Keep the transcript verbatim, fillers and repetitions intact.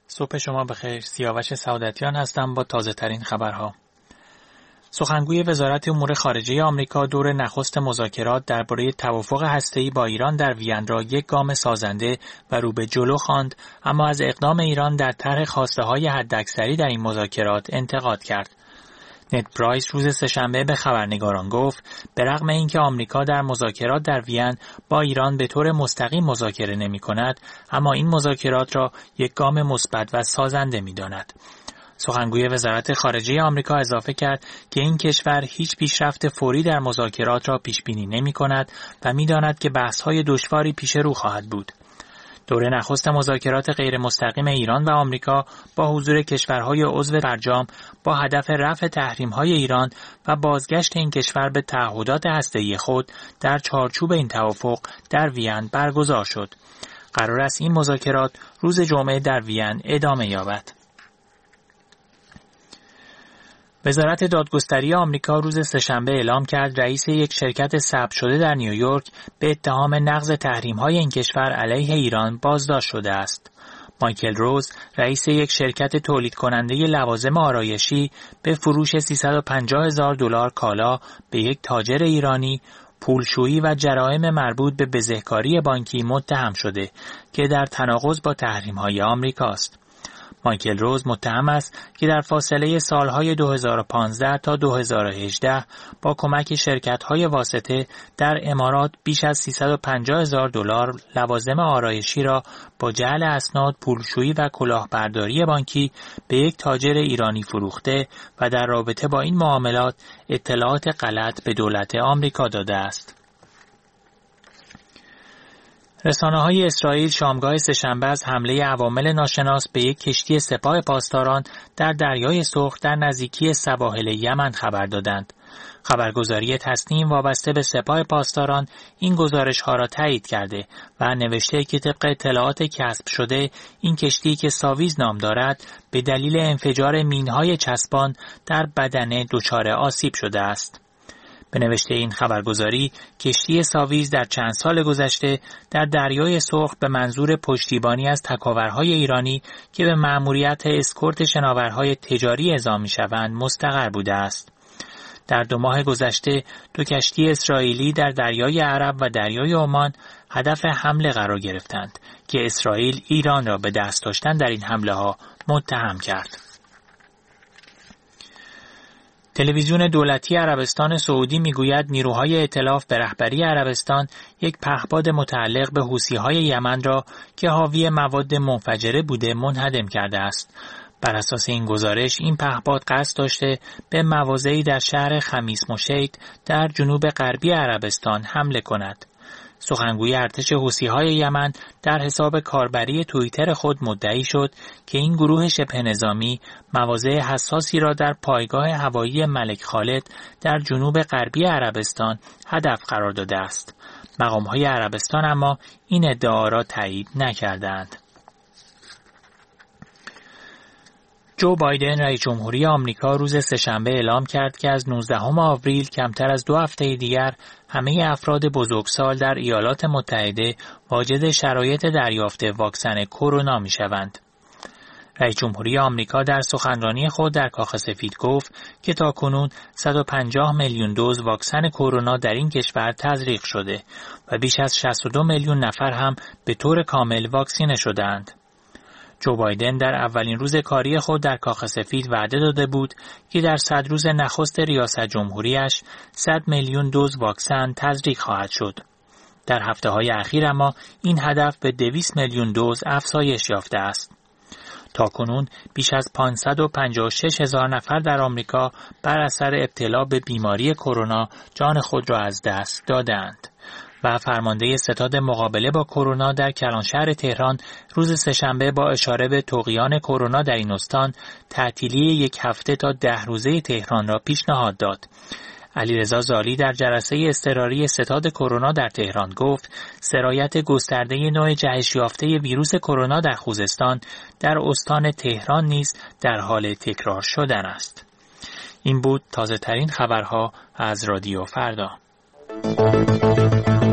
صبح شما بخیر. سیاوش سعادتیان هستم با تازه ترین خبرها. سخنگوی وزارت امور خارجه آمریکا دور نخست مذاکرات درباره توافق هسته‌ای با ایران در وین را یک گام سازنده و رو به جلو خواند، اما از اقدام ایران در طرح خواسته‌های حداکثری در این مذاکرات انتقاد کرد. نت پرایس روز سه‌شنبه به خبرنگاران گفت به رغم اینکه آمریکا در مذاکرات در وین با ایران به طور مستقیم مذاکره نمی‌کند، اما این مذاکرات را یک گام مثبت و سازنده می‌داند. سخنگوی وزارت خارجه آمریکا اضافه کرد که این کشور هیچ پیشرفت فوری در مذاکرات را پیش‌بینی نمی‌کند و می‌داند که بحث‌های دشواری پیش رو خواهد بود. دوره نخست مذاکرات غیر مستقیم ایران و آمریکا با حضور کشورهای عضو برجام با هدف رفع تحریم‌های ایران و بازگشت این کشور به تعهدات هسته‌ای خود در چارچوب این توافق در وین برگزار شد. قرار است این مذاکرات روز جمعه در وین ادامه یابد. وزارت دادگستری آمریکا روز سه‌شنبه اعلام کرد رئیس یک شرکت ثبت شده در نیویورک به اتهام نقض تحریم‌های این کشور علیه ایران بازداشت شده است. مایکل روز، رئیس یک شرکت تولید کننده لوازم آرایشی، به فروش سیصد و پنجاه هزار دلار کالا به یک تاجر ایرانی، پولشویی و جرائم مربوط به بزهکاری بانکی متهم شده که در تناقض با تحریم‌های آمریکاست. مایکل روز متهم است که در فاصله سالهای دو هزار و پانزده تا دو هزار و هجده با کمک شرکت‌های واسطه در امارات بیش از سیصد و پنجاه هزار دلار لوازم آرایشی را با جعل اسناد، پولشویی و کلاهبرداری بانکی به یک تاجر ایرانی فروخته و در رابطه با این معاملات اطلاعات غلط به دولت آمریکا داده است. رسانه‌های اسرائیل شامگاه سه‌شنبه از حمله عوامل ناشناس به یک کشتی سپاه پاسداران در دریای سرخ در نزدیکی سواحل یمن خبر دادند. خبرگزاری تسنیم وابسته به سپاه پاسداران این گزارش‌ها را تایید کرده و نوشته که طبق اطلاعات کسب شده این کشتی که ساویز نام دارد به دلیل انفجار مین‌های چسبان در بدنه دچار آسیب شده است. به نوشته این خبرگزاری، کشتی ساویز در چند سال گذشته در دریای سرخ به منظور پشتیبانی از تکاورهای ایرانی که به مأموریت اسکورت شناورهای تجاری اعزام می‌شوند مستقر بوده است. در دو ماه گذشته دو کشتی اسرائیلی در دریای عرب و دریای عمان هدف حمله قرار گرفتند که اسرائیل ایران را به دست داشتن در این حمله‌ها متهم کرد. تلویزیون دولتی عربستان سعودی میگوید نیروهای ائتلاف به رهبری عربستان یک پهپاد متعلق به حوثی‌های یمن را که حاوی مواد منفجره بوده منهدم کرده است. بر اساس این گزارش این پهپاد قصد داشته به مواضعی در شهر خمیس مشیط در جنوب غربی عربستان حمله کند. سخنگوی ارتش حوثی‌های یمن در حساب کاربری توییتر خود مدعی شد که این گروه شبه نظامی مواضع حساسی را در پایگاه هوایی ملک خالد در جنوب غربی عربستان هدف قرار داده است. مقام‌های عربستان اما این ادعا را تایید نکردند. جو بایدن رئیس جمهوری آمریکا روز سه‌شنبه اعلام کرد که از نوزدهم آوریل کمتر از دو هفته دیگر همه افراد بزرگسال در ایالات متحده واجد شرایط دریافت واکسن کرونا می‌شوند. رئیس جمهوری آمریکا در سخنرانی خود در کاخ سفید گفت که تاکنون صد و پنجاه میلیون دوز واکسن کرونا در این کشور تزریق شده و بیش از شصت و دو میلیون نفر هم به طور کامل واکسینه شدند. جو بایدن در اولین روز کاری خود در کاخ سفید وعده داده بود که در صد روز نخست ریاست جمهوریش صد میلیون دوز واکسن تزریق خواهد شد. در هفته‌های اخیر اما این هدف به دویست میلیون دوز افزایش یافته است. تاکنون بیش از پانصد و پنجاه و شش هزار نفر در آمریکا بر اثر ابتلا به بیماری کرونا جان خود را از دست دادند. و فرمانده ستاد مقابله با کرونا در کلانشهر تهران روز سه‌شنبه با اشاره به طغیان کرونا در این استان تعطیلی یک هفته تا ده روزه تهران را پیشنهاد داد. علیرضا زالی در جلسه اضطراری ستاد کرونا در تهران گفت سرایت گسترده نوع جهش یافته ویروس کرونا در خوزستان در استان تهران نیز در حال تکرار شدن است. این بود تازه ترین خبرها از رادیو فردا.